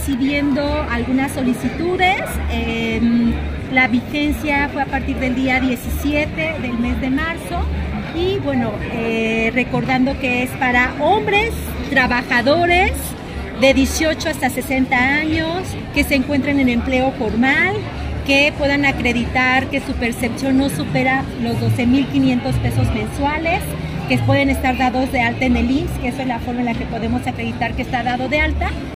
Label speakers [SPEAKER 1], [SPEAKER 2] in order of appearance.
[SPEAKER 1] recibiendo algunas solicitudes. La vigencia fue a partir del día 17 del mes de marzo y bueno, recordando que es para hombres trabajadores de 18 hasta 60 años que se encuentren en empleo formal, que puedan acreditar que su percepción no supera los 12,500 pesos mensuales, que pueden estar dados de alta en el IMSS, que eso es la forma en la que podemos acreditar que está dado de alta,